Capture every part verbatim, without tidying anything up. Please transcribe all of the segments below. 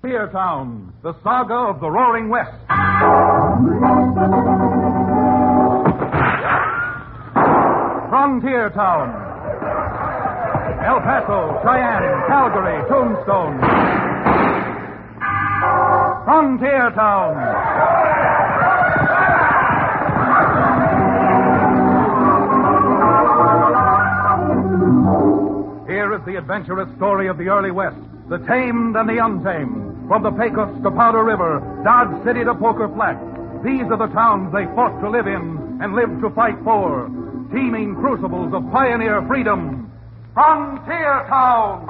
Frontier Town, the saga of the Roaring West. Frontier Town. El Paso, Cheyenne, Calgary, Tombstone. Frontier Town. Here is the adventurous story of the early West, the tamed and the untamed. From the Pecos to Powder River, Dodge City to Poker Flat. These are the towns they fought to live in and lived to fight for. Teeming crucibles of pioneer freedom. Frontier Town!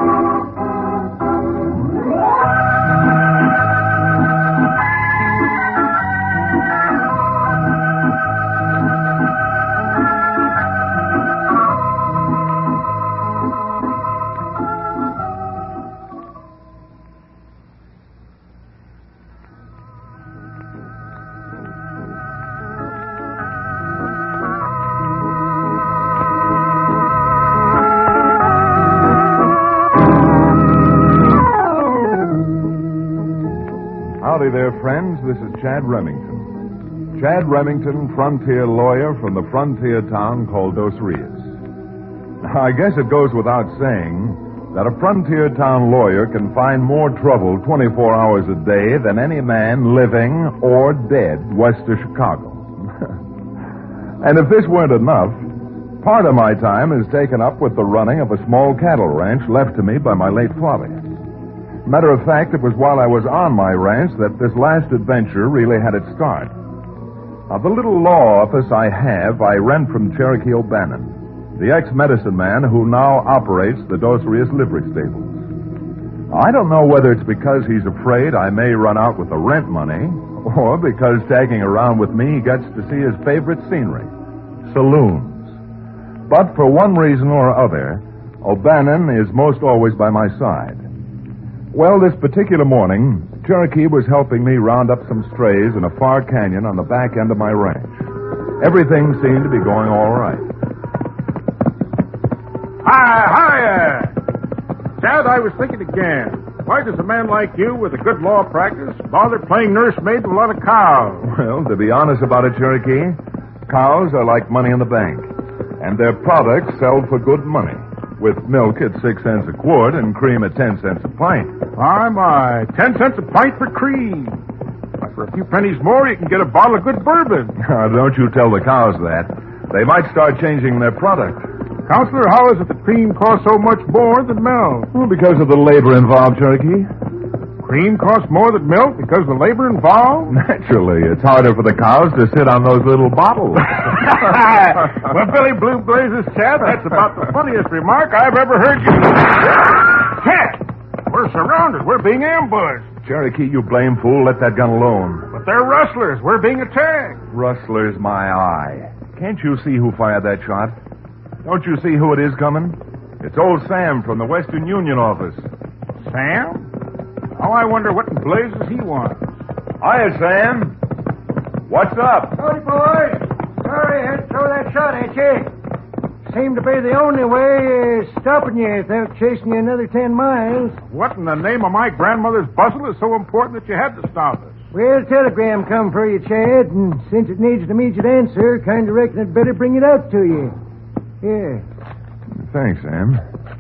Howdy there, friends. This is Chad Remington. Chad Remington, frontier lawyer from the frontier town called Dos Rios. I guess it goes without saying that a frontier town lawyer can find more trouble twenty-four hours a day than any man living or dead west of Chicago. And if this weren't enough, part of my time is taken up with the running of a small cattle ranch left to me by my late father. Matter of fact, it was while I was on my ranch that this last adventure really had its start. Now, the little law office I have, I rent from Cherokee O'Bannon, the ex-medicine man who now operates the Dos Rios livery stables. I don't know whether it's because he's afraid I may run out with the rent money, or because tagging around with me he gets to see his favorite scenery, saloons. But for one reason or other, O'Bannon is most always by my side. Well, this particular morning, Cherokee was helping me round up some strays in a far canyon on the back end of my ranch. Everything seemed to be going all right. Hi, hiya! Chad, I was thinking again. Why does a man like you with a good law practice bother playing nursemaid to a lot of cows? Well, to be honest about it, Cherokee, cows are like money in the bank, and their products sell for good money, with milk at six cents a quart and cream at ten cents a pint. My, my. Ten cents a pint for cream. Why, for a few pennies more, you can get a bottle of good bourbon. Now, don't you tell the cows that. They might start changing their product. Counselor, how is it that cream costs so much more than milk? Well, because of the labor involved, Cherokee. Cream costs more than milk because of the labor involved? Naturally. It's harder for the cows to sit on those little bottles. Well, Billy Blue Blazes, Chad, that's about the funniest remark I've ever heard you. Chad! We're surrounded. We're being ambushed. Cherokee, you blame fool. Let that gun alone. But they're rustlers. We're being attacked. Rustlers, my eye. Can't you see who fired that shot? Don't you see who it is coming? It's old Sam from the Western Union office. Sam? Oh, I wonder what in blazes he wants. Hiya, Sam. What's up? Howdy, boys. Sorry I had to throw that shot at you. Seemed to be the only way uh, stopping you without chasing you another ten miles. What in the name of my grandmother's bustle is so important that you had to stop us? Well, a telegram come for you, Chad, and since it needs an immediate answer, kind of reckon I'd better bring it out to you. Here. Thanks, Sam.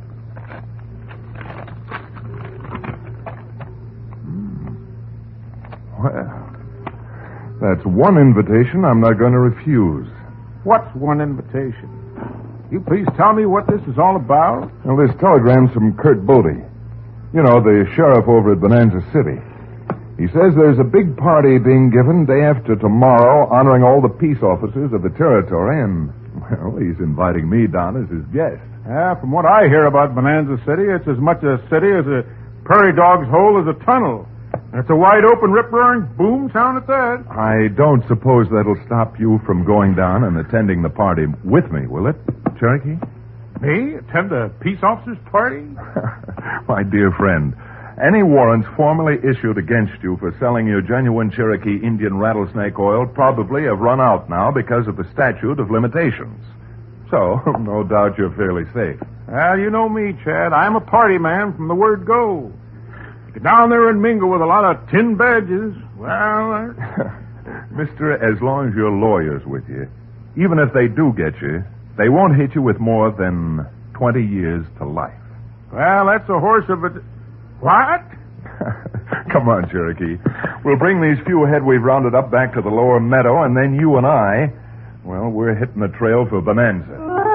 Well, that's one invitation I'm not going to refuse. What's one invitation? You please tell me what this is all about? Well, this telegram's from Kurt Bodie. You know, the sheriff over at Bonanza City. He says there's a big party being given day after tomorrow honoring all the peace officers of the territory, and, well, he's inviting me down as his guest. Yeah, from what I hear about Bonanza City, it's as much a city as a prairie dog's hole is a tunnel. And it's a wide-open, rip-roaring boom town at that. I don't suppose that'll stop you from going down and attending the party with me, will it, Cherokee? Me? Attend a peace officer's party? My dear friend, any warrants formally issued against you for selling your genuine Cherokee Indian rattlesnake oil probably have run out now because of the statute of limitations. So, no doubt you're fairly safe. Well, you know me, Chad. I'm a party man from the word go. Get down there and mingle with a lot of tin badges. Well, I... Mister, as long as your lawyer's with you, even if they do get you, they won't hit you with more than twenty years to life. Well, that's a horse of a... What? Come on, Cherokee. We'll bring these few head we've rounded up back to the lower meadow, and then you and I, well, we're hitting the trail for Bonanza.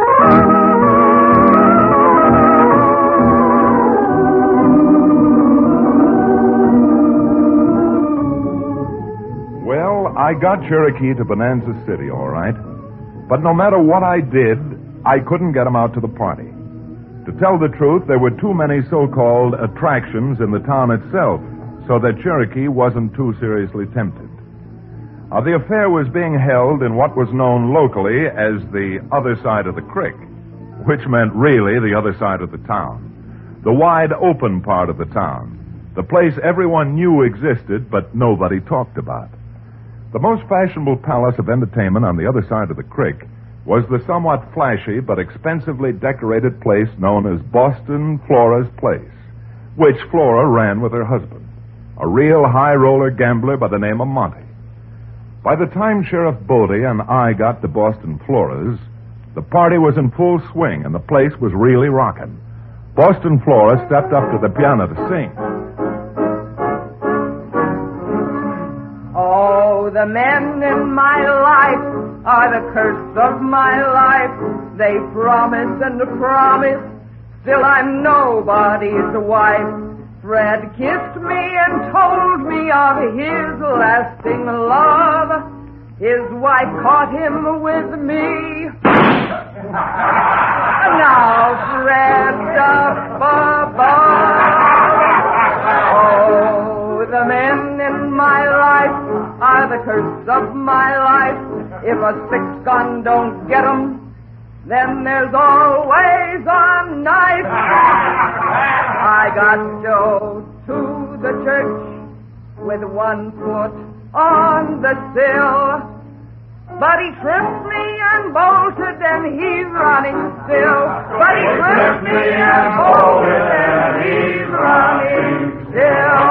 Well, I got Cherokee to Bonanza City, all right. But no matter what I did, I couldn't get him out to the party. To tell the truth, there were too many so-called attractions in the town itself, so that Cherokee wasn't too seriously tempted. Now, the affair was being held in what was known locally as the other side of the creek, which meant really the other side of the town. The wide open part of the town. The place everyone knew existed, but nobody talked about. The most fashionable palace of entertainment on the other side of the creek was the somewhat flashy but expensively decorated place known as Boston Flora's Place, which Flora ran with her husband, a real high-roller gambler by the name of Monty. By the time Sheriff Bodie and I got to Boston Flora's, the party was in full swing and the place was really rocking. Boston Flora stepped up to the piano to sing. Oh, the men in my life are the curse of my life. They promise and promise, still I'm nobody's wife. Fred kissed me and told me of his lasting love. His wife caught him with me. Now Fred up above. Oh, the men in my life are the curse of my life. If a six-gun don't get 'em, then there's always a knife. I got Joe to the church with one foot on the sill, but he tripped me and bolted and he's running still. But he tripped me and bolted and he's running still.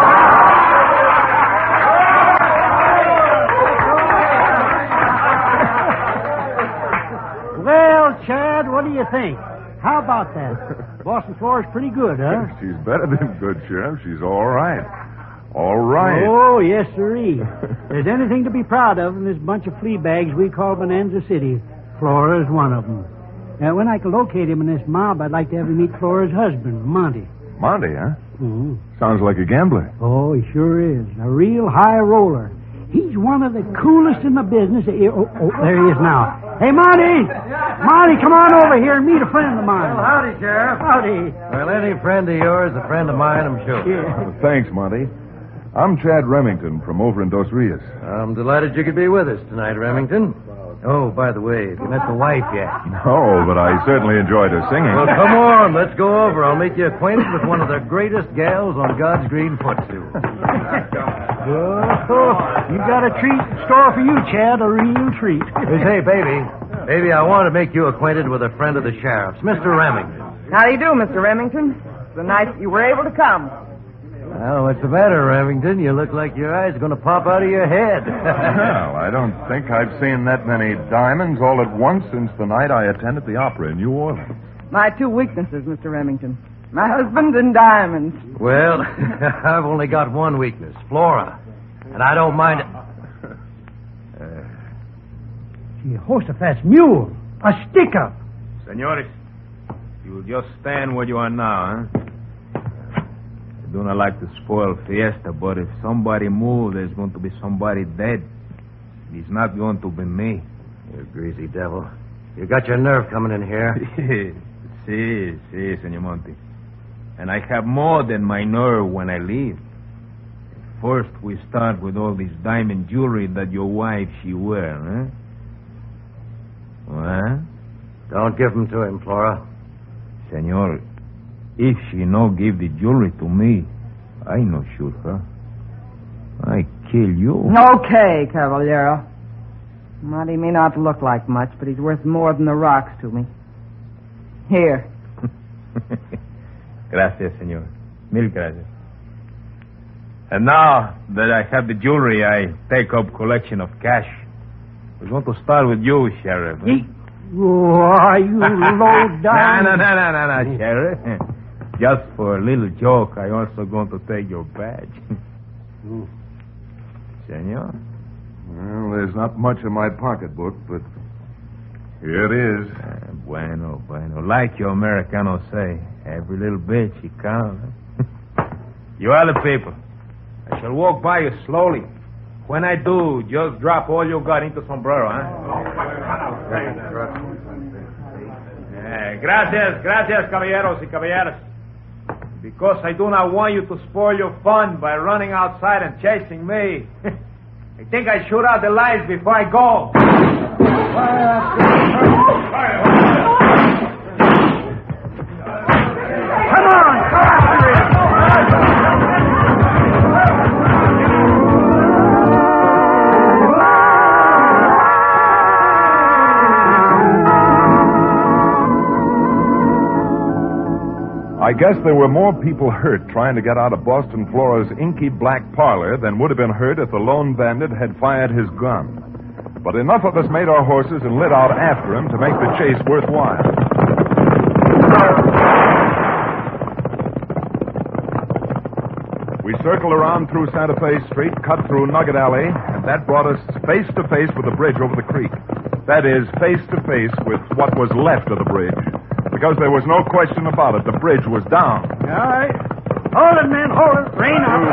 Well, Chad, what do you think? How about that? Boston Flora's pretty good, huh? She's better than good, Sheriff. She's all right. All right. Oh, yes, sirree. If there's anything to be proud of in this bunch of flea bags we call Bonanza City, Flora's one of them. Now, when I can locate him in this mob, I'd like to have him meet Flora's husband, Monty. Monty, huh? Mm-hmm. Sounds like a gambler. Oh, he sure is. A real high roller. He's one of the coolest in the business. Oh, oh, there he is now. Hey, Monty! Monty, come on over here and meet a friend of mine. Well, howdy, Sheriff. Howdy. Well, any friend of yours, a friend of mine, I'm sure. Yeah. Thanks, Monty. I'm Chad Remington from over in Dos Rios. I'm delighted you could be with us tonight, Remington. Oh, by the way, have you met the wife yet? No, but I certainly enjoyed her singing. Well, come on, let's go over. I'll make you acquainted with one of the greatest gals on God's green footstool. Oh, you got a treat in store for you, Chad, a real treat. Hey, baby. Baby, I want to make you acquainted with a friend of the sheriff's, Mister Remington. How do you do, Mister Remington? It's so nice that you were able to come. Well, what's the matter, Remington? You look like your eyes are going to pop out of your head. Well, I don't think I've seen that many diamonds all at once since the night I attended the opera in New Orleans. My two weaknesses, Mister Remington. My husband and diamonds. Well, I've only got one weakness, Flora. And I don't mind it. Uh, Jehoshaphat's mule. A stick-up. Senores, you just stand where you are now, huh? I do not like to spoil fiesta, but if somebody moves, there's going to be somebody dead. It's not going to be me. You greasy devil. You got your nerve coming in here. Si, si, Senor Monty. And I have more than my nerve when I leave. First, we start with all this diamond jewelry that your wife, she wear, huh? What? Don't give them to him, Flora. Senor, if she no give the jewelry to me, I no shoot her. I kill you. Okay, Caballero. Monty may not look like much, but he's worth more than the rocks to me. Here. Gracias, senor. Mil gracias. And now that I have the jewelry, I take up collection of cash. I want to start with you, Sheriff. Huh? Ye- Why, you low down. No, no, no, no, no, no, Sheriff. Just for a little joke, I also going to take your badge. Senor? Well, there's not much in my pocketbook, but here it is. Uh, bueno, bueno. Like your Americanos say, every little bit she counts. You other people, I shall walk by you slowly. When I do, just drop all you got into sombrero, huh? Eh, gracias, gracias, caballeros y caballeras. Because I do not want you to spoil your fun by running outside and chasing me. I think I shoot out the lights before I go. Come on, come on. I guess there were more people hurt trying to get out of Boston Flora's inky black parlor than would have been hurt if the lone bandit had fired his gun. But enough of us made our horses and lit out after him to make the chase worthwhile. We circled around through Santa Fe Street, cut through Nugget Alley, and that brought us face to face with the bridge over the creek. That is, face to face with what was left of the bridge. Because there was no question about it, the bridge was down. All right. Hold it, men, hold it. Rain up.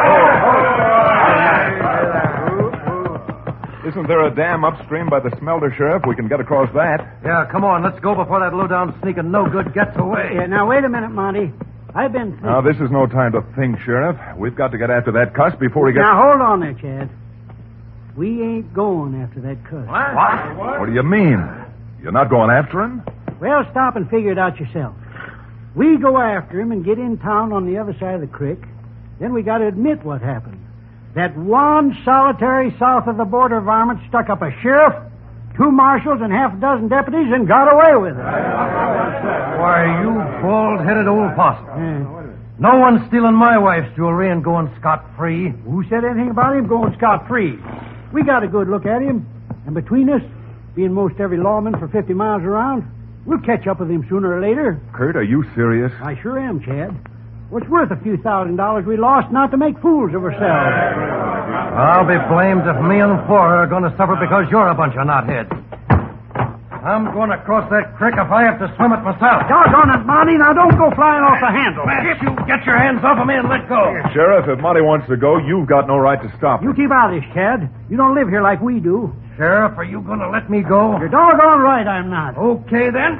Isn't there a dam upstream by the smelter, Sheriff? We can get across that. Yeah, come on. Let's go before that low-down sneaking no-good gets away. Yeah, now, wait a minute, Monty. I've been thinking... Now, this is no time to think, Sheriff. We've got to get after that cuss before he gets... Now, hold on there, Chad. We ain't going after that cuss. What? What? What do you mean? You're not going after him? Well, stop and figure it out yourself. We go after him and get in town on the other side of the creek. Then we got to admit what happened. That one solitary south of the border varmint stuck up a sheriff, two marshals, and half a dozen deputies and got away with it. Why, you bald-headed old possum. Yeah. No one's stealing my wife's jewelry and going scot-free. Who said anything about him going scot-free? We got a good look at him. And between us, being most every lawman for fifty miles around, we'll catch up with him sooner or later. Kurt, are you serious? I sure am, Chad. What's worth a few thousand dollars we lost not to make fools of ourselves? I'll be blamed if me and Flora are going to suffer because you're a bunch of knotheads. I'm going to cross that creek if I have to swim it myself. Doggone it, Monty. Now don't go flying off the handle. If you get your hands off of me and let go. Sheriff, if Monty wants to go, you've got no right to stop him. You keep out of this, Chad. You don't live here like we do. Sheriff, are you going to let me go? You're doggone right I'm not. Okay, then.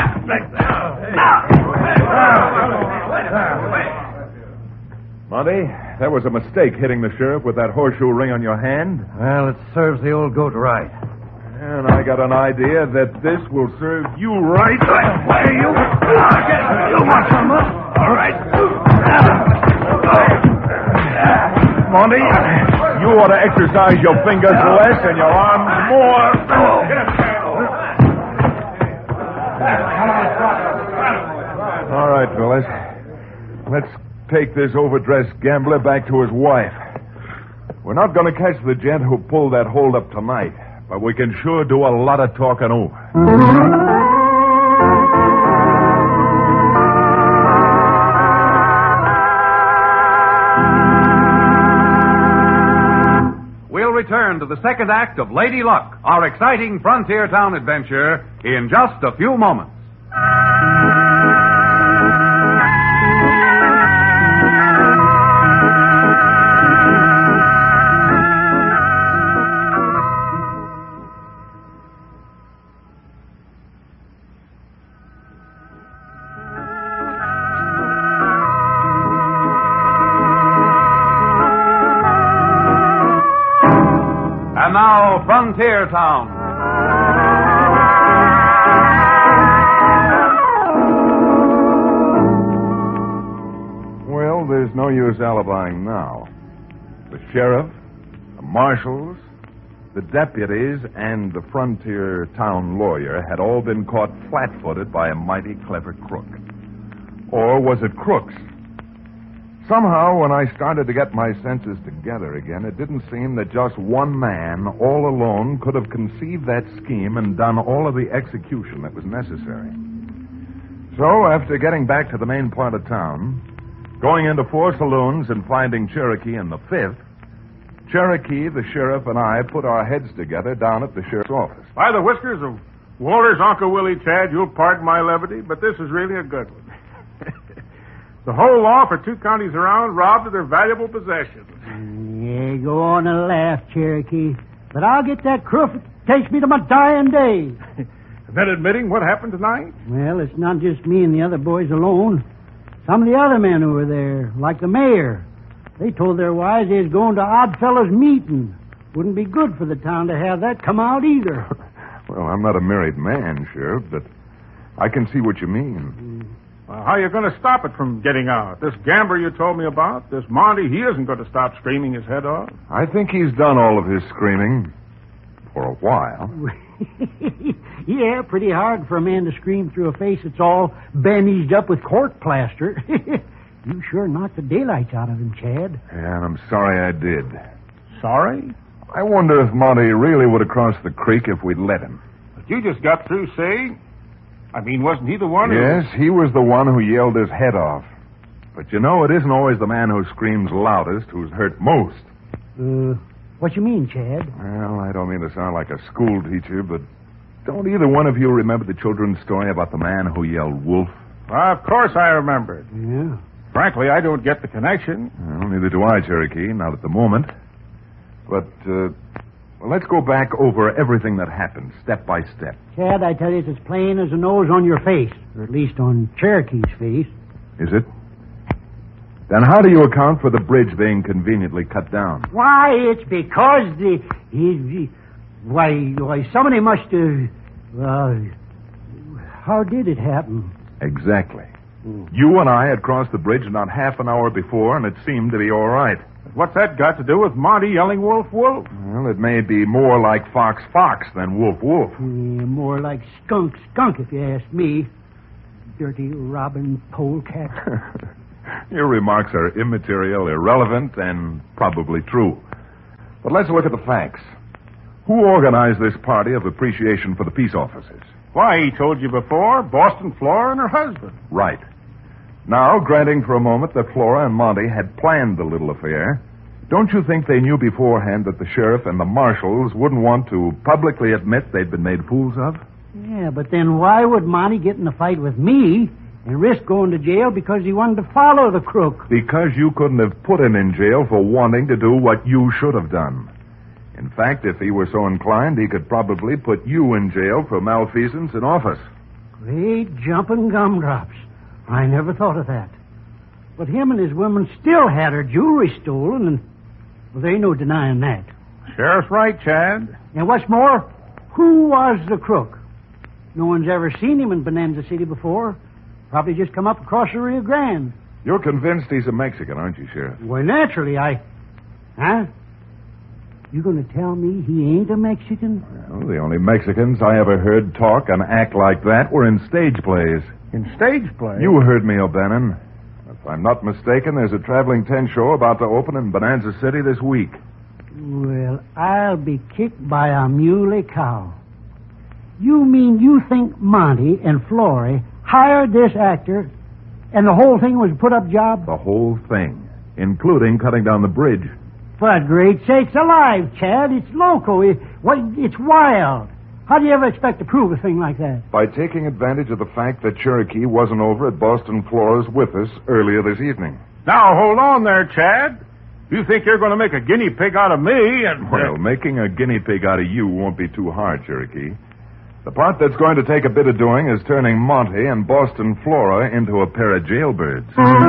Monty, that was a mistake hitting the sheriff with that horseshoe ring on your hand. Well, it serves the old goat right. And I got an idea that this will serve you right. Why, you... You want some, huh? All right. Monty, you ought to exercise your fingers less and your arms more. All right, fellas. Let's take this overdressed gambler back to his wife. We're not going to catch the gent who pulled that hold-up tonight, but we can sure do a lot of talking over. We'll return to the second act of Lady Luck, our exciting frontier town adventure, in just a few moments. And now, Frontier Town. Well, there's no use alibying now. The sheriff, the marshals, the deputies, and the frontier town lawyer had all been caught flat-footed by a mighty clever crook. Or was it crooks? Somehow, when I started to get my senses together again, it didn't seem that just one man, all alone, could have conceived that scheme and done all of the execution that was necessary. So, after getting back to the main part of town, going into four saloons and finding Cherokee in the fifth, Cherokee, the sheriff, and I put our heads together down at the sheriff's office. By the whiskers of Walter's Uncle Willie, Chad, you'll pardon my levity, but this is really a good one. The whole law for two counties around robbed of their valuable possessions. Yeah, go on and laugh, Cherokee. But I'll get that crook if it takes me to my dying day. And then admitting what happened tonight? Well, it's not just me and the other boys alone. Some of the other men who were there, like the mayor, they told their wives they was going to Oddfellows' meeting. Wouldn't be good for the town to have that come out either. Well, I'm not a married man, Sheriff, but I can see what you mean. Well, how are you going to stop it from getting out? This gambler you told me about, this Monty, he isn't going to stop screaming his head off. I think he's done all of his screaming for a while. Yeah, pretty hard for a man to scream through a face that's all bandaged up with court plaster. You sure knocked the daylights out of him, Chad. Yeah, and I'm sorry I did. Sorry? I wonder if Monty really would have crossed the creek if we'd let him. But you just got through saying... I mean, wasn't he the one who... Yes, he was the one who yelled his head off. But you know, it isn't always the man who screams loudest who's hurt most. Uh, what you mean, Chad? Well, I don't mean to sound like a school teacher, but don't either one of you remember the children's story about the man who yelled wolf? Well, of course I remember it. Yeah. Frankly, I don't get the connection. Well, neither do I, Cherokee, not at the moment. But, uh... well, let's go back over everything that happened, step by step. Chad, I tell you, it's as plain as a nose on your face, or at least on Cherokee's face. Is it? Then how do you account for the bridge being conveniently cut down? Why, it's because the... He, he, why, why, somebody must have... Uh, how did it happen? Exactly. Mm. You and I had crossed the bridge not half an hour before, and it seemed to be all right. What's that got to do with Monty yelling wolf, wolf? Well, it may be more like fox, fox than wolf, wolf. Yeah, more like skunk, skunk, if you ask me. Dirty robbing polecat. Your remarks are immaterial, irrelevant, and probably true. But let's look at the facts. Who organized this party of appreciation for the peace officers? Why, he told you before, Boston Flora and her husband. Right. Now, granting for a moment that Flora and Monty had planned the little affair, don't you think they knew beforehand that the sheriff and the marshals wouldn't want to publicly admit they'd been made fools of? Yeah, but then why would Monty get in a fight with me and risk going to jail because he wanted to follow the crook? Because you couldn't have put him in jail for wanting to do what you should have done. In fact, if he were so inclined, he could probably put you in jail for malfeasance in office. Great jumping gumdrops. I never thought of that. But him and his woman still had her jewelry stolen, and well, there ain't no denying that. Sheriff's right, Chad. And what's more, who was the crook? No one's ever seen him in Bonanza City before. Probably just come up across the Rio Grande. You're convinced he's a Mexican, aren't you, Sheriff? Why, naturally, I... Huh? You going to tell me he ain't a Mexican? Well, the only Mexicans I ever heard talk and act like that were in stage plays. In stage plays? You heard me, O'Bannon. If I'm not mistaken, there's a traveling tent show about to open in Bonanza City this week. Well, I'll be kicked by a muley cow. You mean you think Monty and Florrie hired this actor and the whole thing was a put-up job? The whole thing, including cutting down the bridge. For great sakes alive, Chad, it's loco. It, what, it's wild. How do you ever expect to prove a thing like that? By taking advantage of the fact that Cherokee wasn't over at Boston Flora's with us earlier this evening. Now, hold on there, Chad. You think you're going to make a guinea pig out of me and... Well, making a guinea pig out of you won't be too hard, Cherokee. The part that's going to take a bit of doing is turning Monty and Boston Flora into a pair of jailbirds.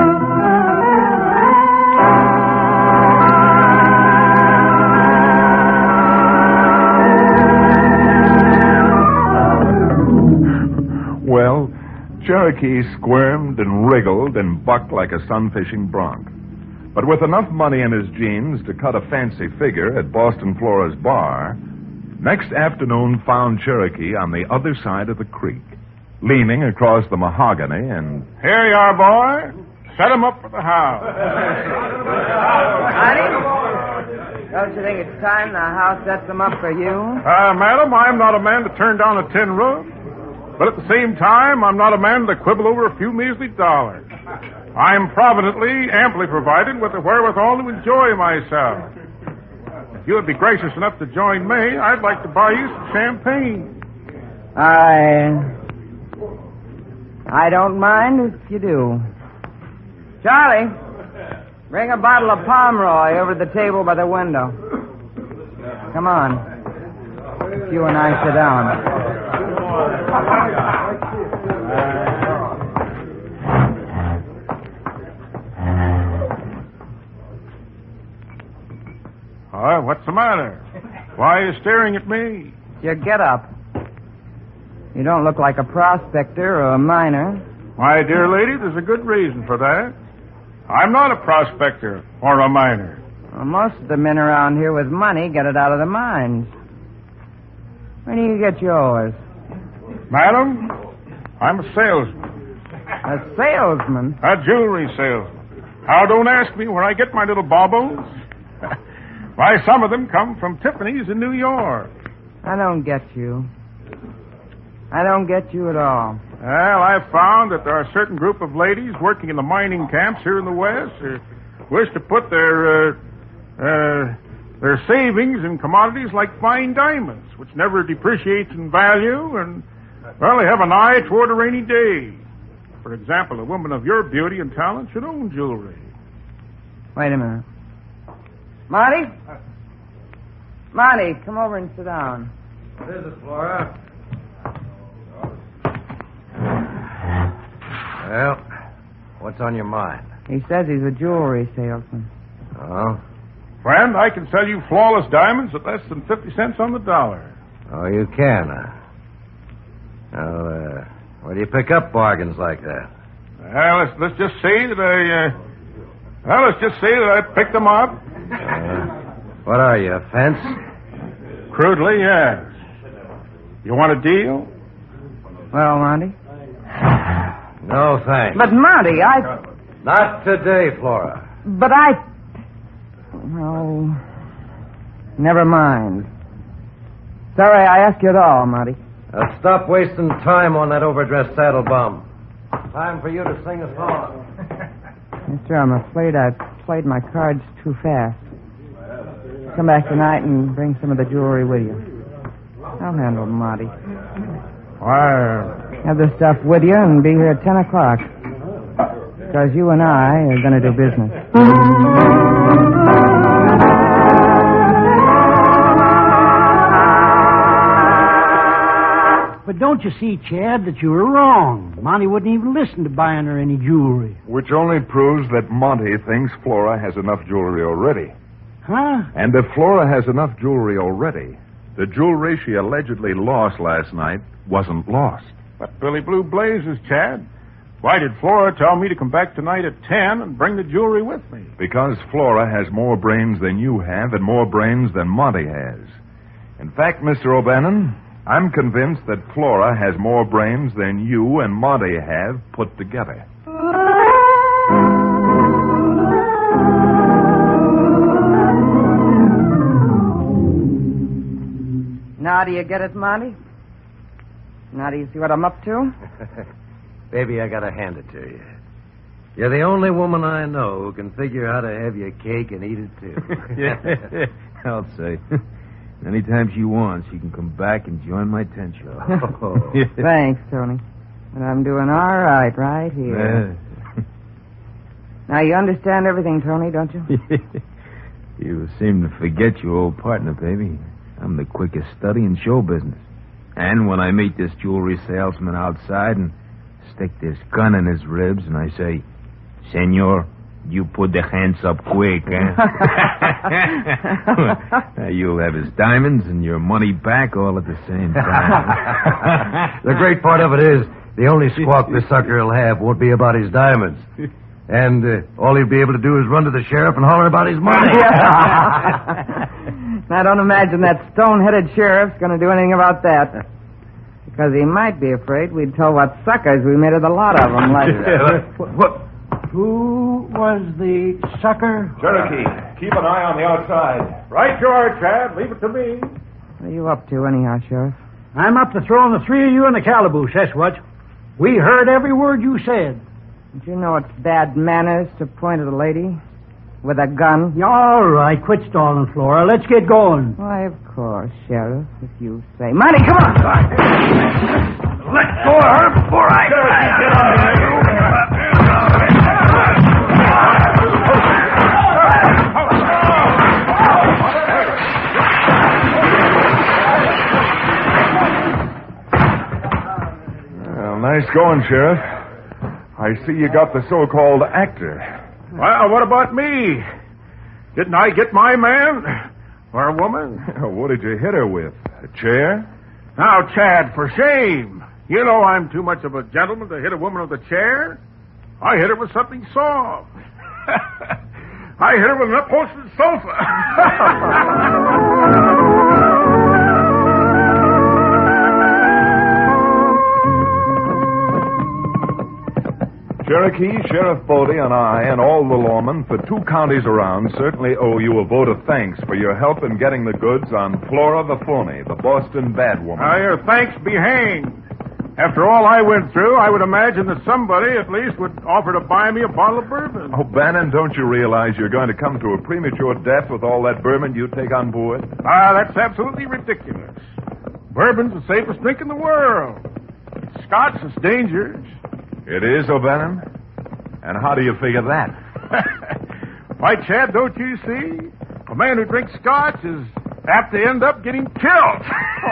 Well, Cherokee squirmed and wriggled and bucked like a sun-fishing bronc. But with enough money in his jeans to cut a fancy figure at Boston Flora's bar, next afternoon found Cherokee on the other side of the creek, leaning across the mahogany and... Here you are, boy. Set him up for the house. Honey, don't you think it's time the house sets them up for you? Uh, madam, I'm not a man to turn down a tin roof. But at the same time, I'm not a man to quibble over a few measly dollars. I'm providently, amply provided with the wherewithal to enjoy myself. If you would be gracious enough to join me, I'd like to buy you some champagne. I... I don't mind if you do. Charlie, bring a bottle of Pomeroy over to the table by the window. Come on. You and I sit down. Uh, what's the matter? Why are you staring at me? Your get-up. You don't look like a prospector or a miner. My dear lady, there's a good reason for that. I'm not a prospector or a miner. Well, most of the men around here with money get it out of the mines. Where do you get yours? Madam, I'm a salesman. A salesman? A jewelry salesman. Now, don't ask me where I get my little baubles. Why, some of them come from Tiffany's in New York. I don't get you. I don't get you at all. Well, I've found that there are a certain group of ladies working in the mining camps here in the West who wish to put their, uh, uh, their savings in commodities like fine diamonds, which never depreciates in value, and, well, they have an eye toward a rainy day. For example, a woman of your beauty and talent should own jewelry. Wait a minute. Marty? Marty, come over and sit down. What is it, Flora? Well, what's on your mind? He says he's a jewelry salesman. Oh? Friend, I can sell you flawless diamonds at less than fifty cents on the dollar. Oh, you can, huh? Well, uh, where do you pick up bargains like that? Well, let's, let's just say that I, uh, well, let's just say that I picked them up. Uh, what are you, a fence? Crudely, yes. You want a deal? Well, Monty? No, thanks. But, Monty, I... Not today, Flora. But I... Oh... Never mind. Sorry I asked you at all, Monty. Now stop wasting time on that overdressed saddle bum. Time for you to sing a song. Mister, I'm afraid I've played my cards too fast. Come back tonight and bring some of the jewelry with you. I'll handle Monty. Why... Have the stuff with you and be here at ten o'clock. Because you and I are going to do business. But don't you see, Chad, that you were wrong? Monty wouldn't even listen to buying her any jewelry. Which only proves that Monty thinks Flora has enough jewelry already. Huh? And if Flora has enough jewelry already, the jewelry she allegedly lost last night wasn't lost. But Billy Blue Blazes, Chad. Why did Flora tell me to come back tonight at ten and bring the jewelry with me? Because Flora has more brains than you have and more brains than Monty has. In fact, Mister O'Bannon, I'm convinced that Flora has more brains than you and Monty have put together. Now do you get it, Monty? Now do you see what I'm up to? Baby, I gotta hand it to you. You're the only woman I know who can figure how to have your cake and eat it, too. Yeah, I'll say. Anytime she wants, she can come back and join my tent show. Oh. Thanks, Tony. And I'm doing all right right here. Uh, Now, you understand everything, Tony, don't you? You seem to forget your old partner, baby. I'm the quickest study in show business. And when I meet this jewelry salesman outside and stick this gun in his ribs and I say, Senor, you put the hands up quick, eh? You'll have his diamonds and your money back all at the same time. The great part of it is, the only squawk this sucker will have won't be about his diamonds. And uh, all he'll be able to do is run to the sheriff and holler about his money. I don't imagine that stone-headed sheriff's going to do anything about that. Because he might be afraid we'd tell what suckers we made of the lot of them. Like what, what? Who was the sucker? Cherokee, keep an eye on the outside. Right you are, Chad. Leave it to me. What are you up to, anyhow, Sheriff? I'm up to throwing the three of you in the calaboose, that's what. We heard every word you said. Don't you know it's bad manners to point at a lady with a gun? All right, quit stalling, Flora. Let's get going. Why, of course, Sheriff, if you say. Money, come on! Let go of her before I... Get on Well, nice going, Sheriff. I see you got the so-called actor. Well, what about me? Didn't I get my man? Or a woman? What did you hit her with? A chair? Now, Chad, for shame. You know I'm too much of a gentleman to hit a woman with a chair. I hit her with something soft. I hit her with an upholstered sofa. Cherokee, Sheriff Bodie, and I, and all the lawmen for two counties around certainly owe you a vote of thanks for your help in getting the goods on Flora the Phony, the Boston bad woman. Now, your thanks be hanged. After all I went through, I would imagine that somebody at least would offer to buy me a bottle of bourbon. Oh, Bannon, don't you realize you're going to come to a premature death with all that bourbon you take on board? Ah, that's absolutely ridiculous. Bourbon's the safest drink in the world. Scotch is dangerous. It is, O'Bannon? And how do you figure that? Why, Chad, don't you see? A man who drinks scotch is apt to end up getting killed.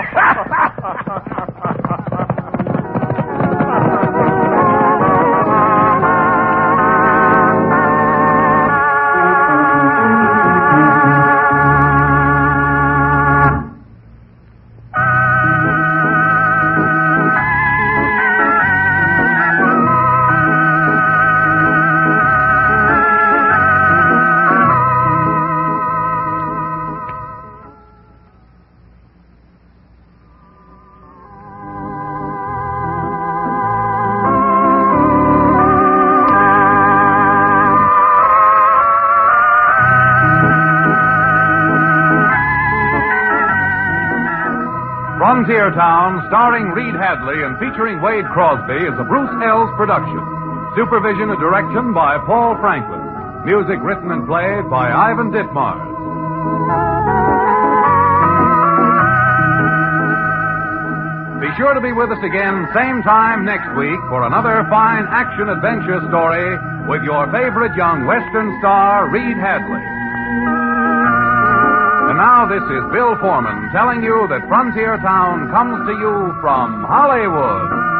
Frontier Town, starring Reed Hadley and featuring Wade Crosby, is a Bruce Ells production. Supervision and direction by Paul Franklin. Music written and played by Ivan Ditmars. Be sure to be with us again same time next week for another fine action-adventure story with your favorite young Western star, Reed Hadley. And now this is Bill Foreman telling you that Frontier Town comes to you from Hollywood.